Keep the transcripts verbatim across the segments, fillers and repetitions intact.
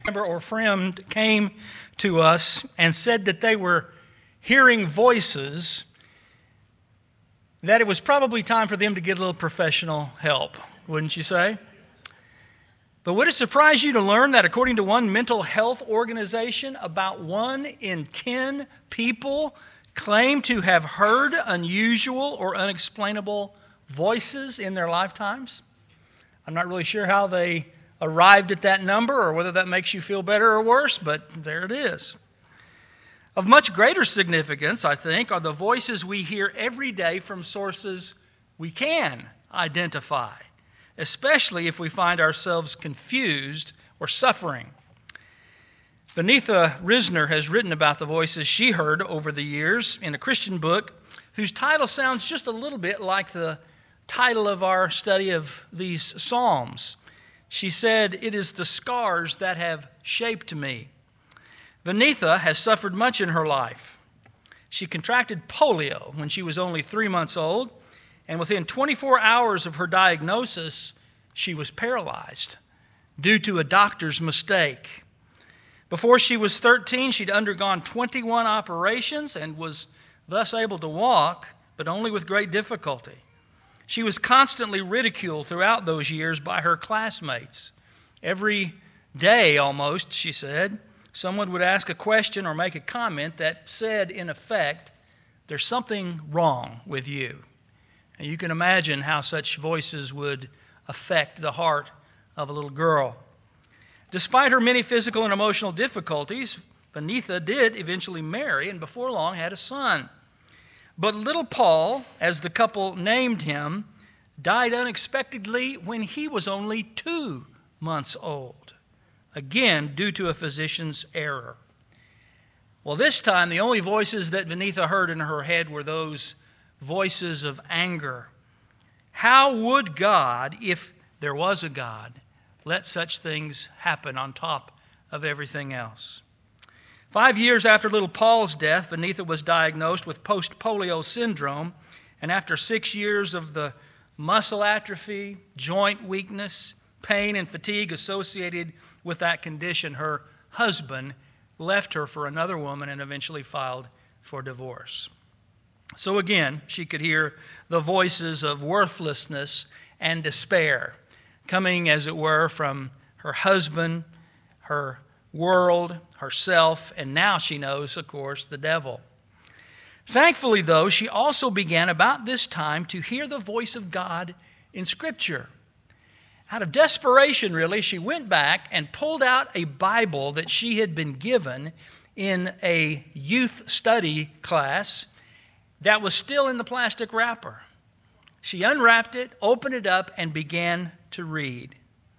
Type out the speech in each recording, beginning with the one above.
member or friend came to us and said that they were hearing voices, that it was probably time for them to get a little professional help, wouldn't you say? But would it surprise you to learn that according to one mental health organization, about one in ten people claim to have heard unusual or unexplainable voices in their lifetimes? I'm not really sure how they arrived at that number or whether that makes you feel better or worse, but there it is. Of much greater significance, I think, are the voices we hear every day from sources we can identify, especially if we find ourselves confused or suffering. Benitha Risner has written about the voices she heard over the years in a Christian book whose title sounds just a little bit like the title of our study of these Psalms. She said, "It is the scars that have shaped me." Benitha has suffered much in her life. She contracted polio when she was only three months old, and within twenty-four hours of her diagnosis, she was paralyzed due to a doctor's mistake. Before she was thirteen, she'd undergone twenty-one operations and was thus able to walk, but only with great difficulty. She was constantly ridiculed throughout those years by her classmates. Every day almost, she said, someone would ask a question or make a comment that said, in effect, "There's something wrong with you." And you can imagine how such voices would affect the heart of a little girl. Despite her many physical and emotional difficulties, Benitha did eventually marry and before long had a son. But little Paul, as the couple named him, died unexpectedly when he was only two months old, again due to a physician's error. Well, this time the only voices that Benitha heard in her head were those voices of anger. How would God, if there was a God, let such things happen on top of everything else? Five years after little Paul's death, Benitha was diagnosed with post-polio syndrome, and after six years of the muscle atrophy, joint weakness, pain, and fatigue associated with that condition, her husband left her for another woman and eventually filed for divorce. So again, she could hear the voices of worthlessness and despair coming, as it were, from her husband, her world, herself, and now she knows, of course, the devil. Thankfully, though, she also began about this time to hear the voice of God in Scripture. Out of desperation, really, she went back and pulled out a Bible that she had been given in a youth study class that was still in the plastic wrapper. She unwrapped it, opened it up, and began to read.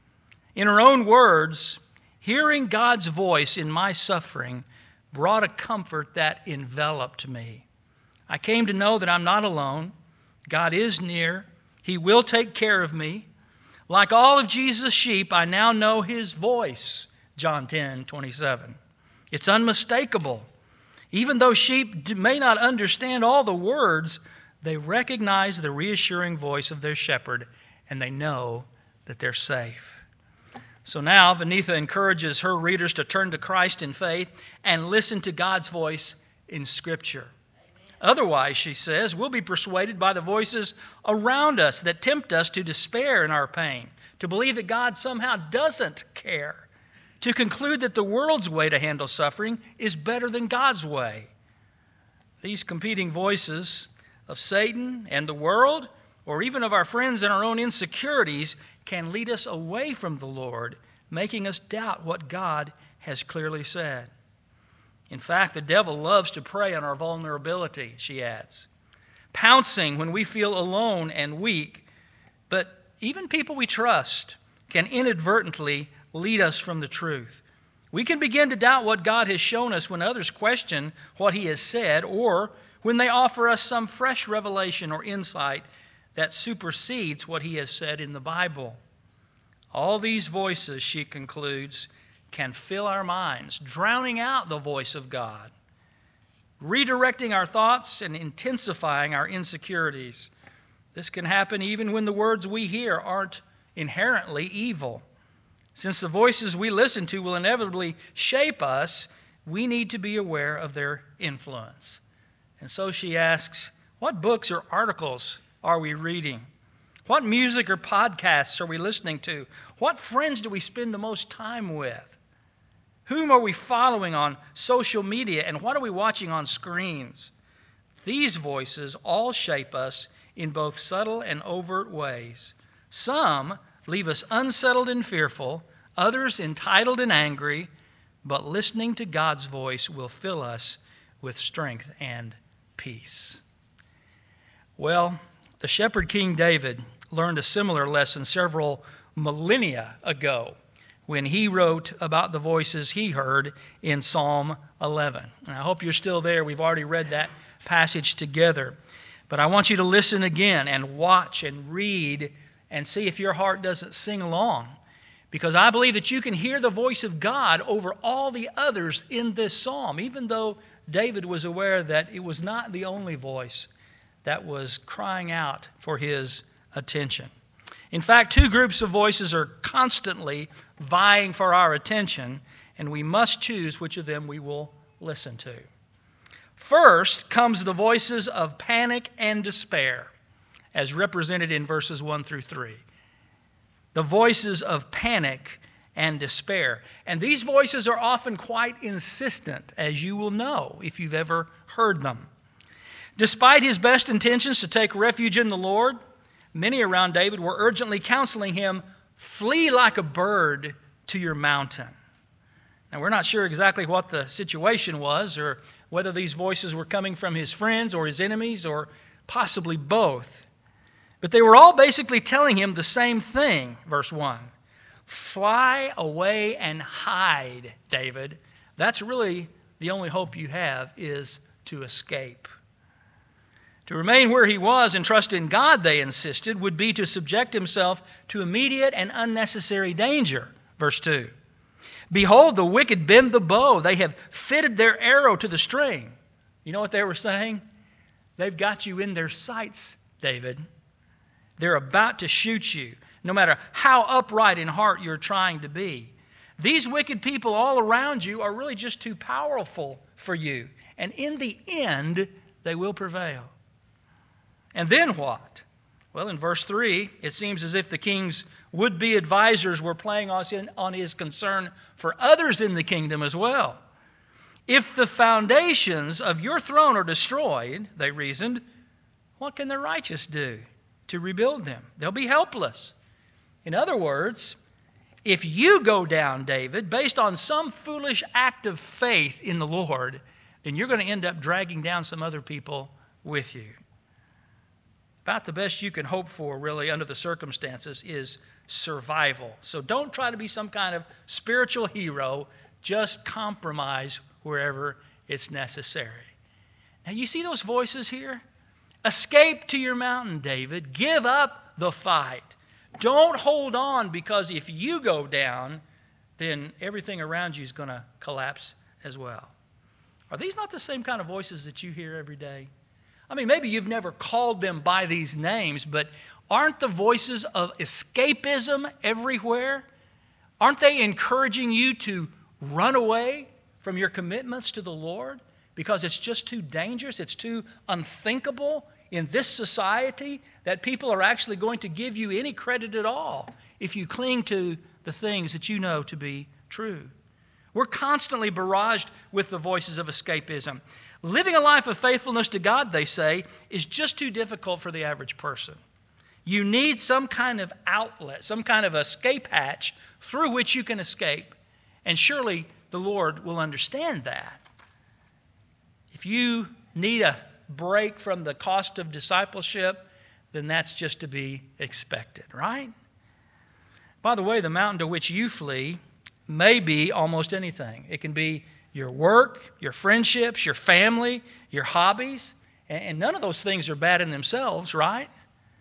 In her own words, "Hearing God's voice in my suffering brought a comfort that enveloped me. I came to know that I'm not alone. God is near. He will take care of me. Like all of Jesus' sheep, I now know His voice," John ten twenty-seven. It's unmistakable. Even though sheep may not understand all the words, they recognize the reassuring voice of their shepherd, and they know that they're safe. So now, Benitha encourages her readers to turn to Christ in faith and listen to God's voice in Scripture. Otherwise, she says, we'll be persuaded by the voices around us that tempt us to despair in our pain, to believe that God somehow doesn't care, to conclude that the world's way to handle suffering is better than God's way. These competing voices of Satan and the world, or even of our friends and our own insecurities, can lead us away from the Lord, making us doubt what God has clearly said. In fact, the devil loves to prey on our vulnerability, she adds, pouncing when we feel alone and weak. But even people we trust can inadvertently lead us from the truth. We can begin to doubt what God has shown us when others question what He has said, or when they offer us some fresh revelation or insight that supersedes what He has said in the Bible. All these voices, she concludes, can fill our minds, drowning out the voice of God, redirecting our thoughts and intensifying our insecurities. This can happen even when the words we hear aren't inherently evil. Since the voices we listen to will inevitably shape us, we need to be aware of their influence. And so she asks, what books or articles are we reading? What music or podcasts are we listening to? What friends do we spend the most time with? Whom are we following on social media, and what are we watching on screens? These voices all shape us in both subtle and overt ways. Some leave us unsettled and fearful, others entitled and angry, but listening to God's voice will fill us with strength and peace. Well, the shepherd King David learned a similar lesson several millennia ago when he wrote about the voices he heard in Psalm eleven. And I hope you're still there. We've already read that passage together. But I want you to listen again and watch and read and see if your heart doesn't sing along. Because I believe that you can hear the voice of God over all the others in this psalm, even though David was aware that it was not the only voice that was crying out for his attention. In fact, two groups of voices are constantly vying for our attention, and we must choose which of them we will listen to. First comes the voices of panic and despair, as represented in verses one through three. The voices of panic and despair. And these voices are often quite insistent, as you will know if you've ever heard them. Despite his best intentions to take refuge in the Lord, many around David were urgently counseling him, flee like a bird to your mountain. Now, we're not sure exactly what the situation was or whether these voices were coming from his friends or his enemies or possibly both. But they were all basically telling him the same thing, verse one. Fly away and hide, David. That's really the only hope you have, is to escape. To remain where he was and trust in God, they insisted, would be to subject himself to immediate and unnecessary danger. Verse two. Behold, the wicked bend the bow. They have fitted their arrow to the string. You know what they were saying? They've got you in their sights, David. They're about to shoot you, no matter how upright in heart you're trying to be. These wicked people all around you are really just too powerful for you. And in the end, they will prevail. And then what? Well, in verse three, it seems as if the king's would-be advisors were playing on his concern for others in the kingdom as well. If the foundations of your throne are destroyed, they reasoned, what can the righteous do to rebuild them? They'll be helpless. In other words, if you go down, David, based on some foolish act of faith in the Lord, then you're going to end up dragging down some other people with you. About the best you can hope for, really, under the circumstances is survival. So don't try to be some kind of spiritual hero. Just compromise wherever it's necessary. Now, you see those voices here? Escape to your mountain, David. Give up the fight. Don't hold on, because if you go down, then everything around you is going to collapse as well. Are these not the same kind of voices that you hear every day? I mean, maybe you've never called them by these names, but aren't the voices of escapism everywhere? Aren't they encouraging you to run away from your commitments to the Lord because it's just too dangerous, it's too unthinkable in this society that people are actually going to give you any credit at all if you cling to the things that you know to be true? We're constantly barraged with the voices of escapism. Living a life of faithfulness to God, they say, is just too difficult for the average person. You need some kind of outlet, some kind of escape hatch through which you can escape. And surely the Lord will understand that. If you need a break from the cost of discipleship, then that's just to be expected, right? By the way, the mountain to which you flee may be almost anything. It can be your work, your friendships, your family, your hobbies, and none of those things are bad in themselves, right?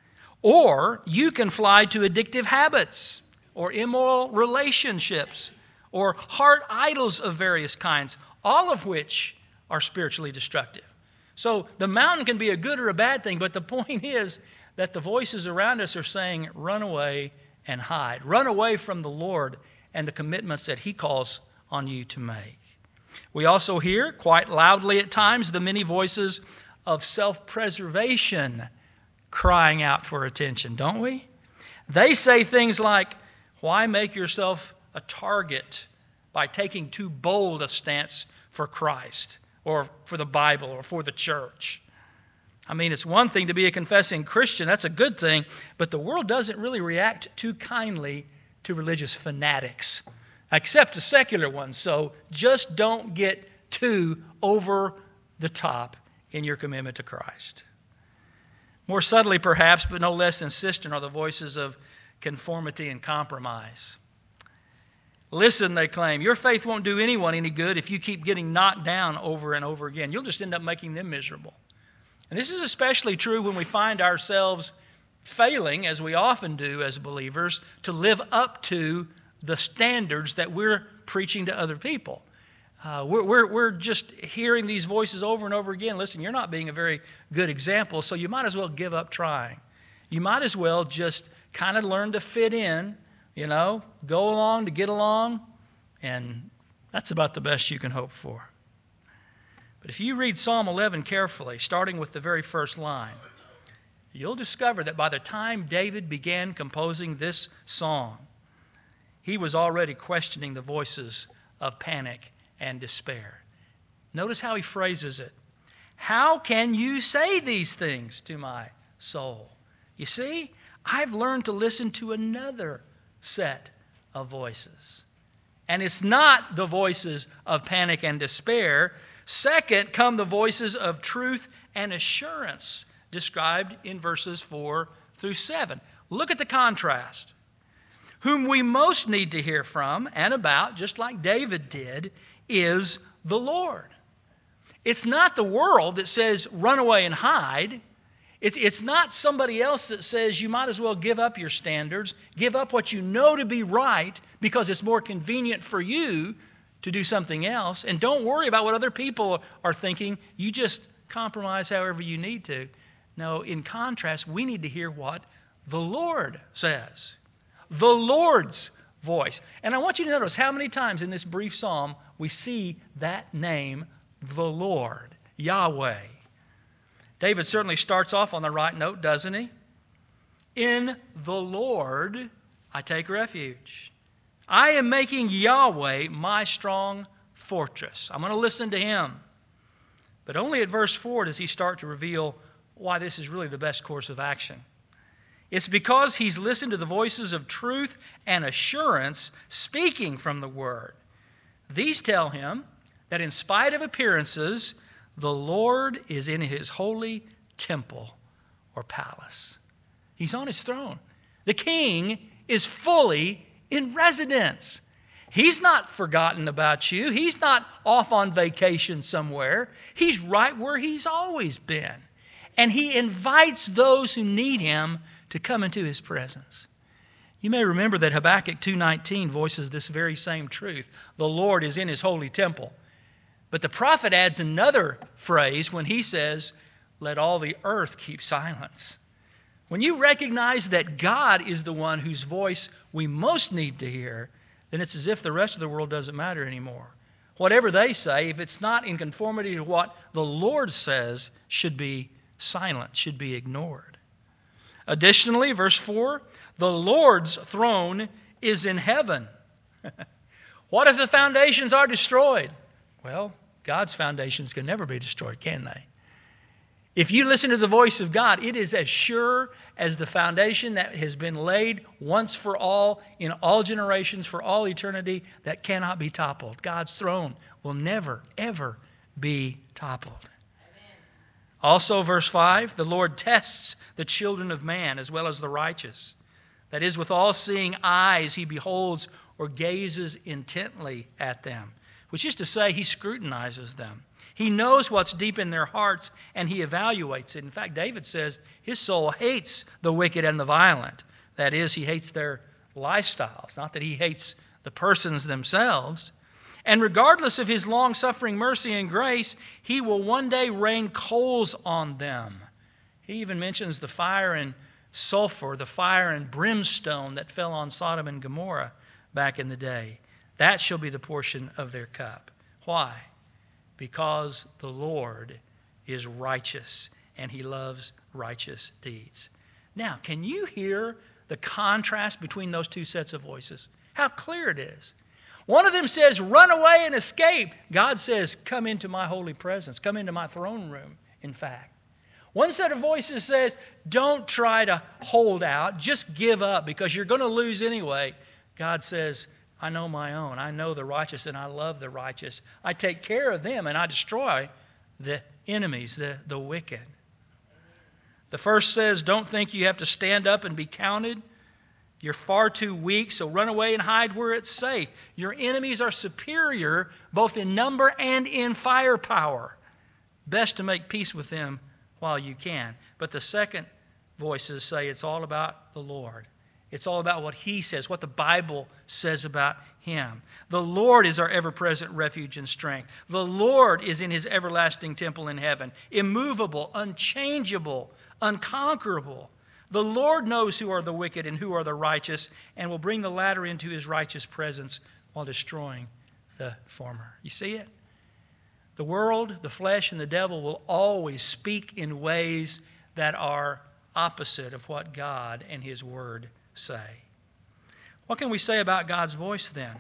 Or you can fly to addictive habits or immoral relationships or heart idols of various kinds, all of which are spiritually destructive. So the mountain can be a good or a bad thing, but the point is that the voices around us are saying, run away and hide. Run away from the Lord and the commitments that he calls on you to make. We also hear, quite loudly at times, the many voices of self-preservation crying out for attention, don't we? They say things like, why make yourself a target by taking too bold a stance for Christ or for the Bible or for the church? I mean, it's one thing to be a confessing Christian. That's a good thing. But the world doesn't really react too kindly to religious fanatics, except the secular ones. So just don't get too over the top in your commitment to Christ. More subtly, perhaps, but no less insistent, are the voices of conformity and compromise. Listen, they claim, your faith won't do anyone any good if you keep getting knocked down over and over again. You'll just end up making them miserable. And this is especially true when we find ourselves failing, as we often do as believers, to live up to the standards that we're preaching to other people. Uh, we're, we're, we're just hearing these voices over and over again. Listen, you're not being a very good example, so you might as well give up trying. You might as well just kind of learn to fit in, you know, go along to get along, and that's about the best you can hope for. But if you read Psalm eleven carefully, starting with the very first line, you'll discover that by the time David began composing this song, he was already questioning the voices of panic and despair. Notice how he phrases it. How can you say these things to my soul? You see, I've learned to listen to another set of voices. And it's not the voices of panic and despair. Second come the voices of truth and assurance, described in verses four through seven. Look at the contrast. Whom we most need to hear from and about, just like David did, is the Lord. It's not the world that says, run away and hide. It's, it's not somebody else that says you might as well give up your standards, give up what you know to be right because it's more convenient for you to do something else. And don't worry about what other people are thinking. You just compromise however you need to. No, in contrast, we need to hear what the Lord says. The Lord's voice. And I want you to notice how many times in this brief psalm we see that name, the Lord, Yahweh. David certainly starts off on the right note, doesn't he? In the Lord I take refuge. I am making Yahweh my strong fortress. I'm going to listen to him. But only at verse four does he start to reveal why this is really the best course of action. It's because he's listened to the voices of truth and assurance speaking from the Word. These tell him that in spite of appearances, the Lord is in his holy temple or palace. He's on his throne. The king is fully in residence. He's not forgotten about you. He's not off on vacation somewhere. He's right where he's always been. And he invites those who need him to come into his presence. You may remember that Habakkuk two nineteen voices this very same truth. The Lord is in his holy temple. But the prophet adds another phrase when he says, let all the earth keep silence. When you recognize that God is the one whose voice we most need to hear, then it's as if the rest of the world doesn't matter anymore. Whatever they say, if it's not in conformity to what the Lord says, should be silent, should be ignored. Additionally, verse four, the Lord's throne is in heaven. What if the foundations are destroyed? Well, God's foundations can never be destroyed, can they? If you listen to the voice of God, it is as sure as the foundation that has been laid once for all, in all generations, for all eternity, that cannot be toppled. God's throne will never, ever be toppled. Also, verse five, the Lord tests the children of man as well as the righteous. That is, with all-seeing eyes, he beholds or gazes intently at them, which is to say, he scrutinizes them. He knows what's deep in their hearts, and he evaluates it. In fact, David says his soul hates the wicked and the violent. That is, he hates their lifestyles, not that he hates the persons themselves. And regardless of his long-suffering mercy and grace, he will one day rain coals on them. He even mentions the fire and sulfur, the fire and brimstone that fell on Sodom and Gomorrah back in the day. That shall be the portion of their cup. Why? Because the Lord is righteous and he loves righteous deeds. Now, can you hear the contrast between those two sets of voices? How clear it is. One of them says, run away and escape. God says, come into my holy presence. Come into my throne room, in fact. One set of voices says, don't try to hold out. Just give up because you're going to lose anyway. God says, I know my own. I know the righteous and I love the righteous. I take care of them and I destroy the enemies, the, the wicked. The first says, don't think you have to stand up and be counted. You're far too weak, so run away and hide where it's safe. Your enemies are superior both in number and in firepower. Best to make peace with them while you can. But the second voices say it's all about the Lord. It's all about what he says, what the Bible says about him. The Lord is our ever-present refuge and strength. The Lord is in his everlasting temple in heaven, immovable, unchangeable, unconquerable. The Lord knows who are the wicked and who are the righteous, and will bring the latter into his righteous presence while destroying the former. You see it? The world, the flesh, and the devil will always speak in ways that are opposite of what God and his word say. What can we say about God's voice then?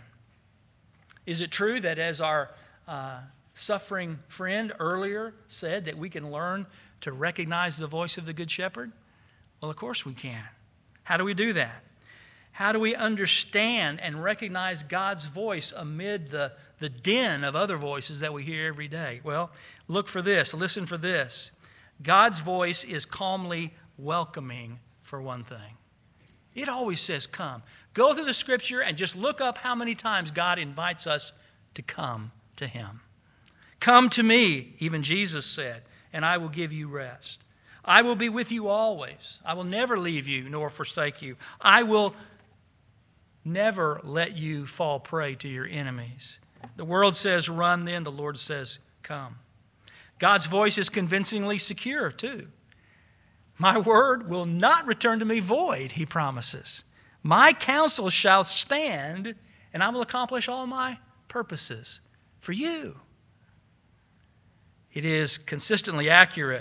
Is it true that, as our uh, suffering friend earlier said, that we can learn to recognize the voice of the Good Shepherd? Well, of course we can. How do we do that? How do we understand and recognize God's voice amid the, the din of other voices that we hear every day? Well, look for this. Listen for this. God's voice is calmly welcoming, for one thing. It always says, come. Go through the Scripture and just look up how many times God invites us to come to him. Come to me, even Jesus said, and I will give you rest. I will be with you always. I will never leave you nor forsake you. I will never let you fall prey to your enemies. The world says, run, then the Lord says, come. God's voice is convincingly secure, too. My word will not return to me void, he promises. My counsel shall stand, and I will accomplish all my purposes for you. It is consistently accurate.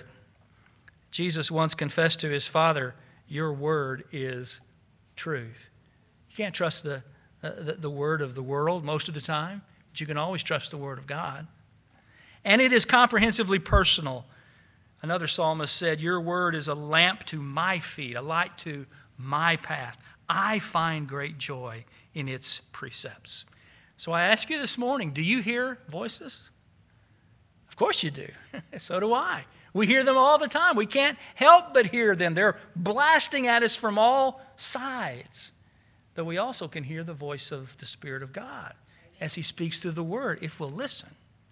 Jesus once confessed to his Father, your word is truth. You can't trust the, uh, the, the word of the world most of the time, but you can always trust the word of God. And it is comprehensively personal. Another psalmist said, your word is a lamp to my feet, a light to my path. I find great joy in its precepts. So I ask you this morning, do you hear voices? Of course you do. So do I. We hear them all the time. We can't help but hear them. They're blasting at us from all sides. But we also can hear the voice of the Spirit of God as he speaks through the Word, if we'll listen.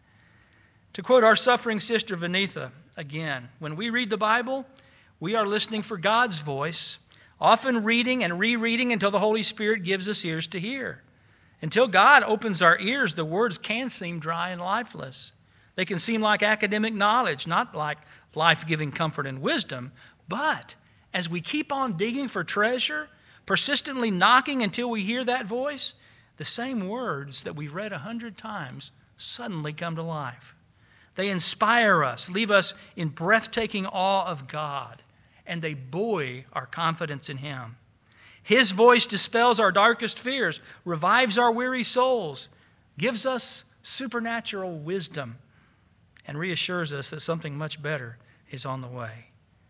To quote our suffering sister Vanitha again, when we read the Bible, we are listening for God's voice, often reading and rereading until the Holy Spirit gives us ears to hear. Until God opens our ears, the words can seem dry and lifeless. They can seem like academic knowledge, not like life-giving comfort and wisdom. But as we keep on digging for treasure, persistently knocking until we hear that voice, the same words that we've read a hundred times suddenly come to life. They inspire us, leave us in breathtaking awe of God, and they buoy our confidence in him. His voice dispels our darkest fears, revives our weary souls, gives us supernatural wisdom, and reassures us that something much better is on the way.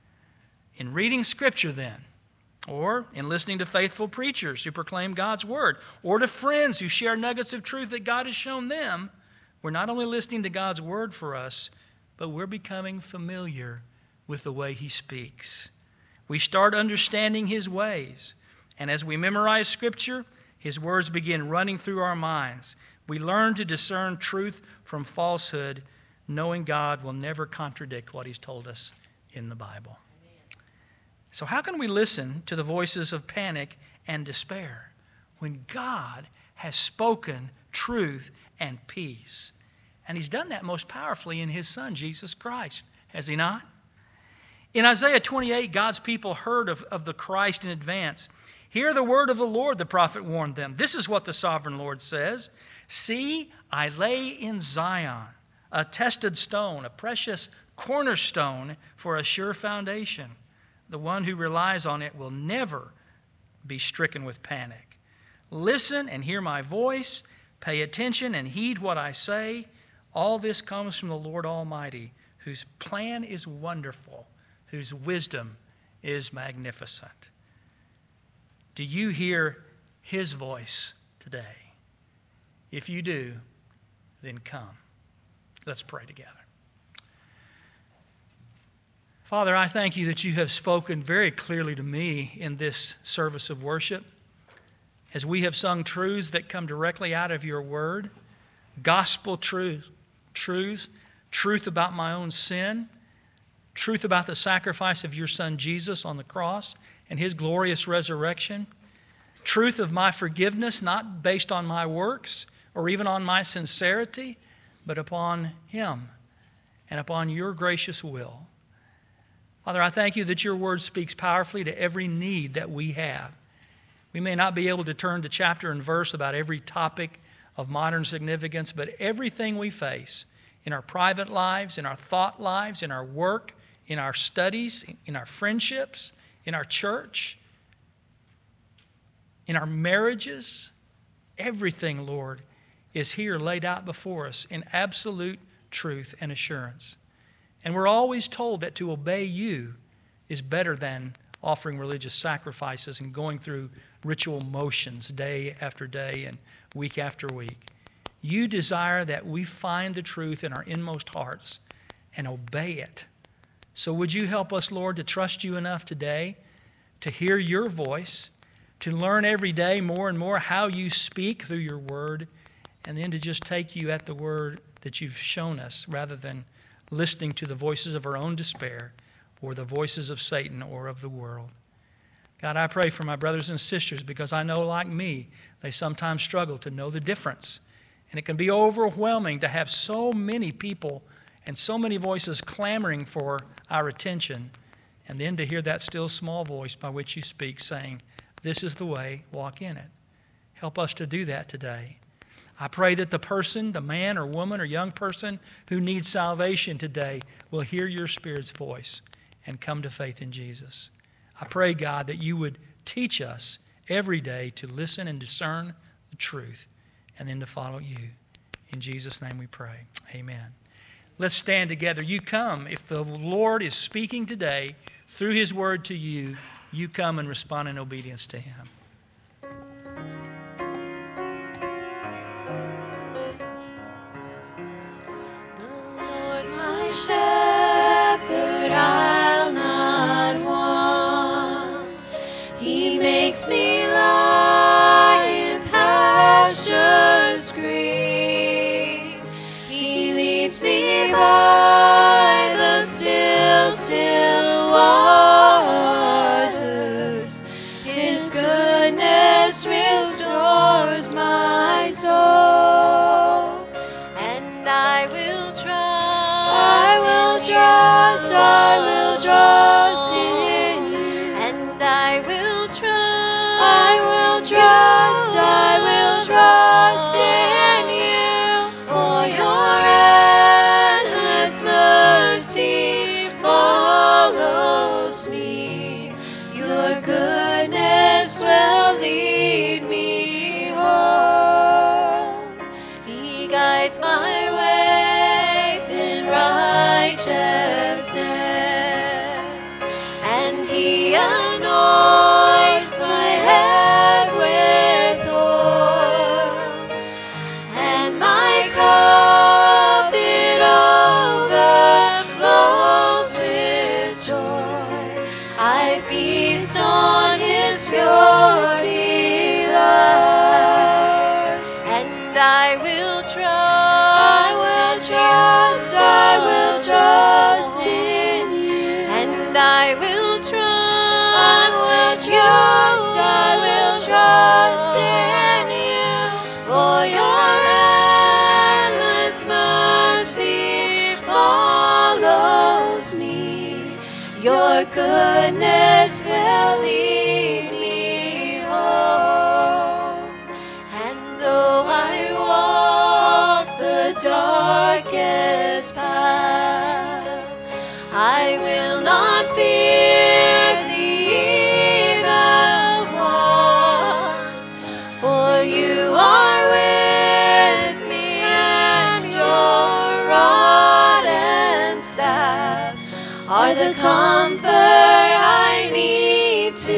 In reading Scripture then, or in listening to faithful preachers who proclaim God's Word, or to friends who share nuggets of truth that God has shown them, we're not only listening to God's Word for us, but we're becoming familiar with the way he speaks. We start understanding his ways, and as we memorize Scripture, his words begin running through our minds. We learn to discern truth from falsehood, knowing God will never contradict what he's told us in the Bible. So how can we listen to the voices of panic and despair when God has spoken truth and peace? And he's done that most powerfully in his Son, Jesus Christ, has he not? In Isaiah twenty-eight, God's people heard of, of the Christ in advance. Hear the word of the Lord, the prophet warned them. This is what the sovereign Lord says. See, I lay in Zion a tested stone, a precious cornerstone for a sure foundation. The one who relies on it will never be stricken with panic. Listen and hear my voice. Pay attention and heed what I say. All this comes from the Lord Almighty, whose plan is wonderful, whose wisdom is magnificent. Do you hear his voice today? If you do, then come. Let's pray together. Father, I thank you that you have spoken very clearly to me in this service of worship as we have sung truths that come directly out of your word, gospel truth, truth, truth about my own sin, truth about the sacrifice of your Son Jesus on the cross and his glorious resurrection, truth of my forgiveness, not based on my works or even on my sincerity, but upon him and upon your gracious will. Father, I thank you that your word speaks powerfully to every need that we have. We may not be able to turn to chapter and verse about every topic of modern significance, but everything we face in our private lives, in our thought lives, in our work, in our studies, in our friendships, in our church, in our marriages, everything, Lord, is here laid out before us in absolute truth and assurance. And we're always told that to obey you is better than offering religious sacrifices and going through ritual motions day after day and week after week. You desire that we find the truth in our inmost hearts and obey it. So would you help us, Lord, to trust you enough today to hear your voice, to learn every day more and more how you speak through your word, and then to just take you at the word that you've shown us rather than listening to the voices of our own despair or the voices of Satan or of the world. God, I pray for my brothers and sisters because I know, like me, they sometimes struggle to know the difference. And it can be overwhelming to have so many people and so many voices clamoring for our attention, and then to hear that still small voice by which you speak saying, this is the way, walk in it. Help us to do that today. I pray that the person, the man or woman or young person who needs salvation today will hear your Spirit's voice and come to faith in Jesus. I pray, God, that you would teach us every day to listen and discern the truth and then to follow you. In Jesus' name we pray. Amen. Let's stand together. You come. If the Lord is speaking today through his word to you, you come and respond in obedience to him. Shepherd, I'll not want. He makes me lie in pastures green. He leads me by the still, still waters. His goodness restores my soul, and I will trust. I will trust, I will trust in you, and I will trust, I will trust, I will trust in you, for your endless mercy follows me, your goodness will lead me home, he guides my ways in righteousness, and he anoints my head with oil, and my cup it overflows with joy. I feast on his pure delights, and I will trust. Trust, I will trust in you, and I will trust, I will trust, I will trust in you, for your endless mercy follows me, your goodness will lead me darkest path. I will not fear the evil one, for you are with me, and your rod and staff are the comfort I need to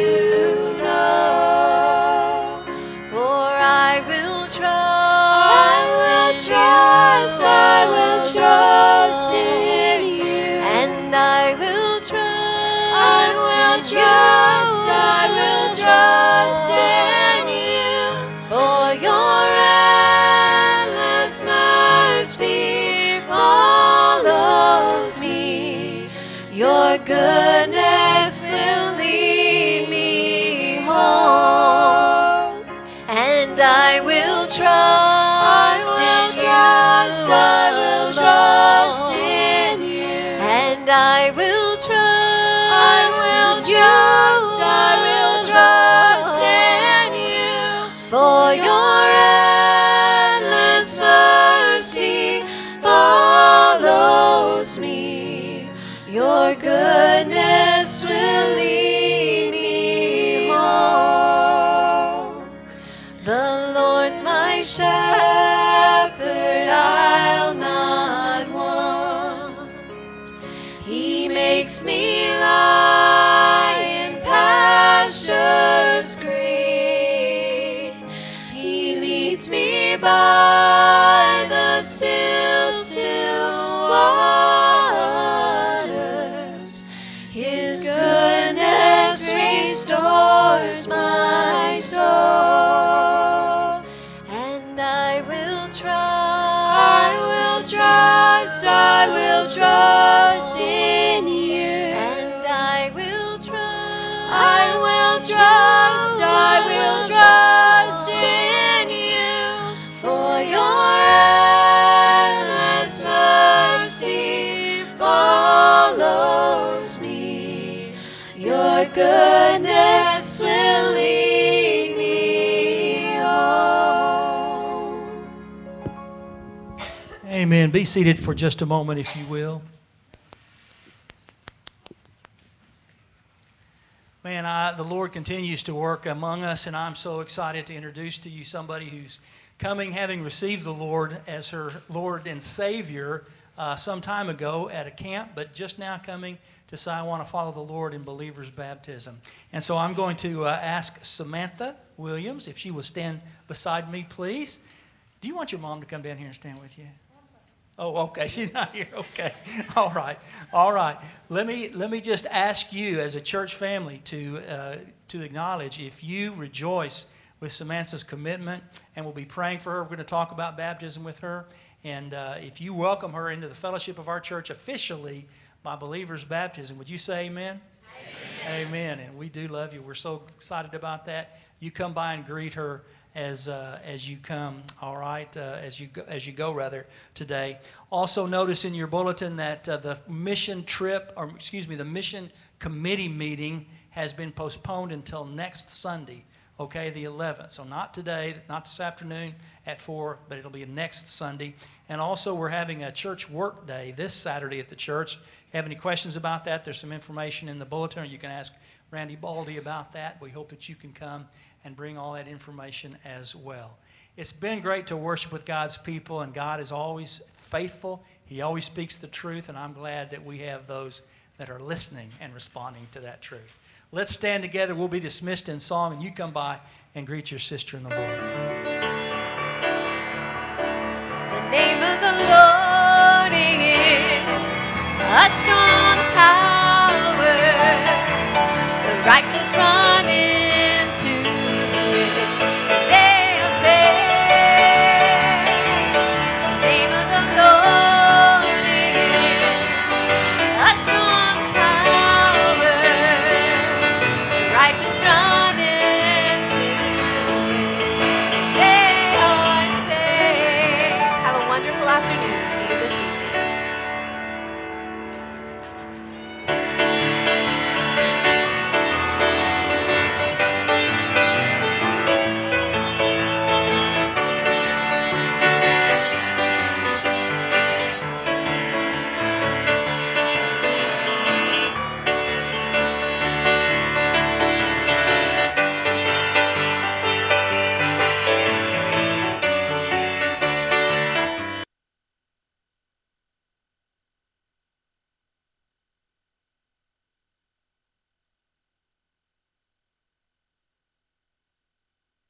know. For I will trust, I will trust, I will trust in you, and I will trust, I will trust, I will trust in you. For your endless mercy follows me, your goodness will lead me home, and I will trust in you, I will trust in you, and I will trust, I will trust, I will trust in you. For your endless mercy follows me, your goodness will lead me home. The Lord's my shepherd, I'll not want. He makes me lie in pastures green. He leads me by the still, still waters. His goodness restores my soul, and I will trust, I will trust, I will trust in you, and I will trust, I will trust, I will trust in you. For your endless mercy follows me, your goodness will lead me home. Amen. Be seated for just a moment, if you will. Man, I, the Lord continues to work among us, and I'm so excited to introduce to you somebody who's coming, having received the Lord as her Lord and Savior uh, some time ago at a camp, but just now coming to say, I want to follow the Lord in believer's baptism. And so I'm going to uh, ask Samantha Williams if she will stand beside me, please. Do you want your mom to come down here and stand with you? Oh, okay. She's not here. Okay. All right. All right. Let me let me just ask you, as a church family, to uh, to acknowledge if you rejoice with Samantha's commitment, and we'll be praying for her. We're going to talk about baptism with her, and uh, if you welcome her into the fellowship of our church officially by believer's baptism, would you say amen? Amen. Amen. And we do love you. We're so excited about that. You come by and greet her as uh, as you come, all right, uh, as you go, as you go rather today. Also notice in your bulletin that uh, the mission trip, or excuse me, the mission committee meeting has been postponed until next Sunday, okay, the eleventh. So not today, not this afternoon at four, but it'll be next Sunday. And also we're having a church work day this Saturday at the church. If you have any questions about that, there's some information in the bulletin, or you can ask Randy Baldy about that. We hope that you can come and bring all that information as well. It's been great to worship with God's people, and God is always faithful. He always speaks the truth, and I'm glad that we have those that are listening and responding to that truth. Let's stand together. We'll be dismissed in song, and you come by and greet your sister in the Lord. The name of the Lord is a strong tower. The righteous run into it, and they are saved. The name of the Lord is a strong tower. The righteous run into it, and they are saved. Have a wonderful afternoon. See you this evening.